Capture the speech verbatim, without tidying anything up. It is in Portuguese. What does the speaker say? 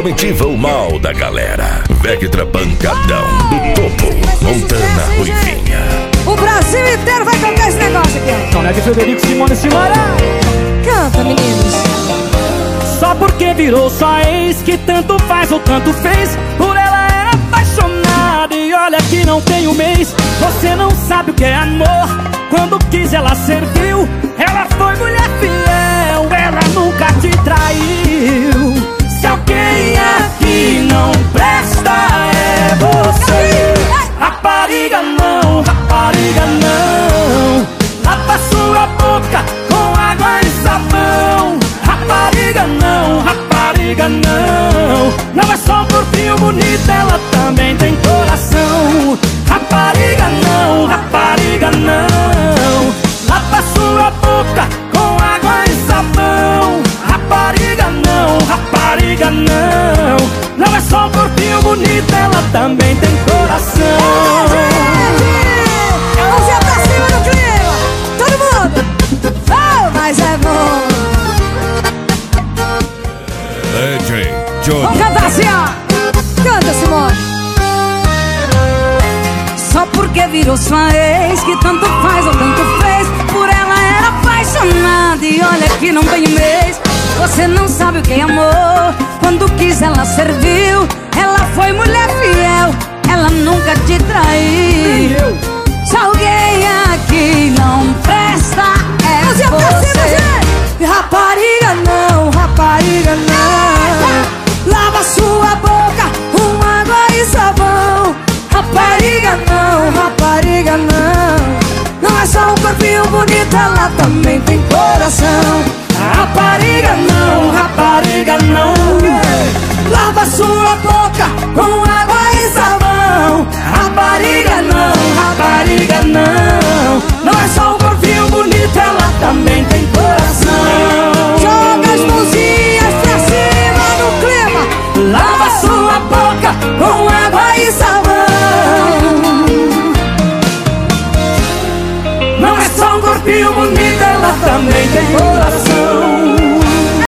Comitiva o mal da galera. Vectra Pancadão do topo. Montana Ruivinha. O Brasil inteiro vai cantar esse negócio aqui. Soneca e Frederico, Simone e Simara. Canta, meninos. Só porque virou sua ex, que tanto faz ou tanto fez, por ela era apaixonada e olha que não tem um mês. Você não sabe o que é amor, quando quis ela serviu. Ela foi mulher fiel, ela nunca te traiu. Se alguém aqui não presta é você. Rapariga não, rapariga não. Lava sua boca com água e sabão. Rapariga não, rapariga não. Não é só um corpinho bonito, ela também tem coração. Rapariga não, rapariga não. Lava sua boca com água e sabão. Rapariga não, rapariga não. Não é só um corpinho bonito, ela também tem coração. Mãozinha pra cima do clima. Todo mundo. Oh, mas é bom. D J Johnny. Vamos cantar assim, ó. Canta, Simone. Só porque virou sua ex, que tanto faz ou tanto fez, por ela era apaixonada e olha que não tem um mês. Você não sabe o que é amor, quando quis ela serviu. Ela foi mulher fiel, ela nunca te traiu. Se alguém aqui não presta é você. Cima, rapariga não, rapariga não. Lava sua boca com água e sabão. Rapariga não, rapariga não. Não é só um corpinho bonito, ela também tem coração. Rapariga não, rapariga não. Lava sua boca com água e sabão. Rapariga não, rapariga não. Não é só um corpinho bonito, ela também tem coração. Joga as mãozinhas pra cima no clima. Lava sua boca com água e sabão. Não é só um corpinho bonito, ela também tem coração.